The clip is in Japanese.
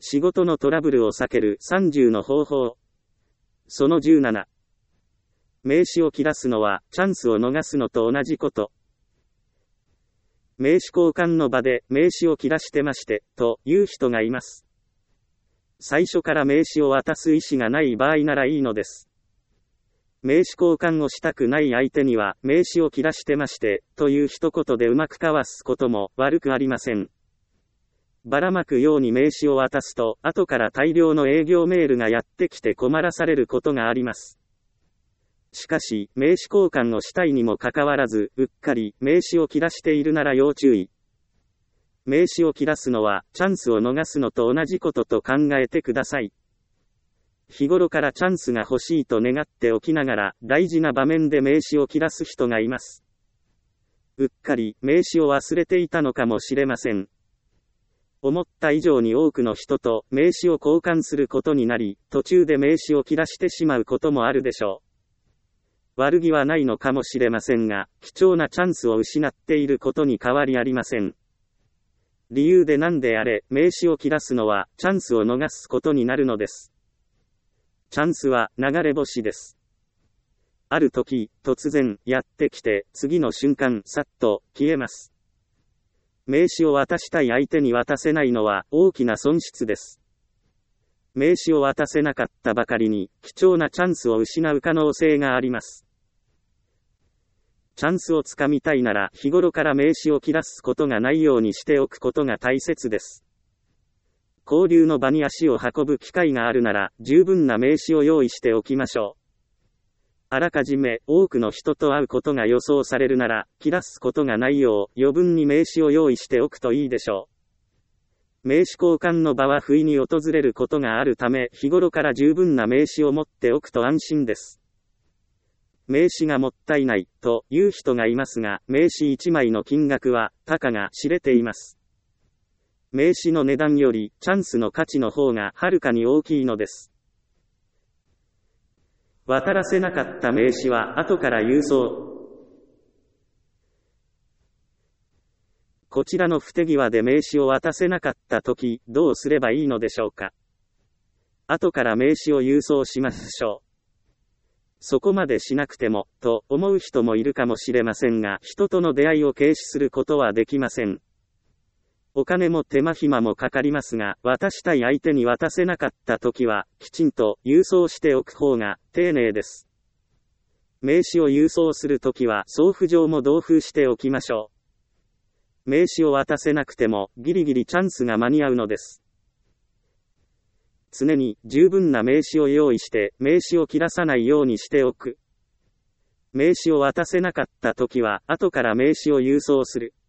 仕事のトラブルを避ける30の方法。その17。名刺を切らすのはチャンスを逃すのと同じこと。名刺交換の場で名刺を切らしてまして、という人がいます。最初から名刺を渡す意思がない場合ならいいのです。名刺交換をしたくない相手には名刺を切らしてまして、という一言でうまく交わすことも悪くありません。ばらまくように名刺を渡すと、後から大量の営業メールがやってきて困らされることがあります。しかし、名刺交換をしたいにもかかわらず、うっかり名刺を切らしているなら要注意。名刺を切らすのは、チャンスを逃すのと同じことと考えてください。日頃からチャンスが欲しいと願っておきながら、大事な場面で名刺を切らす人がいます。うっかり名刺を忘れていたのかもしれません。思った以上に多くの人と名刺を交換することになり、途中で名刺を切らしてしまうこともあるでしょう。悪気はないのかもしれませんが、貴重なチャンスを失っていることに変わりありません。理由で何であれ、名刺を切らすのは、チャンスを逃すことになるのです。チャンスは、流れ星です。ある時、突然、やってきて、次の瞬間、さっと、消えます。名刺を渡したい相手に渡せないのは、大きな損失です。名刺を渡せなかったばかりに、貴重なチャンスを失う可能性があります。チャンスをつかみたいなら、日頃から名刺を切らすことがないようにしておくことが大切です。交流の場に足を運ぶ機会があるなら、十分な名刺を用意しておきましょう。あらかじめ、多くの人と会うことが予想されるなら、切らすことがないよう、余分に名刺を用意しておくといいでしょう。名刺交換の場は不意に訪れることがあるため、日頃から十分な名刺を持っておくと安心です。名刺がもったいない、という人がいますが、名刺1枚の金額は、たかが知れています。名刺の値段より、チャンスの価値の方がはるかに大きいのです。渡らせなかった名刺は、後から郵送。こちらの不手際で名刺を渡せなかったとき、どうすればいいのでしょうか。後から名刺を郵送しましょう。そこまでしなくても、と思う人もいるかもしれませんが、人との出会いを軽視することはできません。お金も手間暇もかかりますが、渡したい相手に渡せなかったときは、きちんと郵送しておく方が丁寧です。名刺を郵送するときは、送付状も同封しておきましょう。名刺を渡せなくても、ギリギリチャンスが間に合うのです。常に十分な名刺を用意して名刺を切らさないようにしておく。名刺を渡せなかったときは後から名刺を郵送する。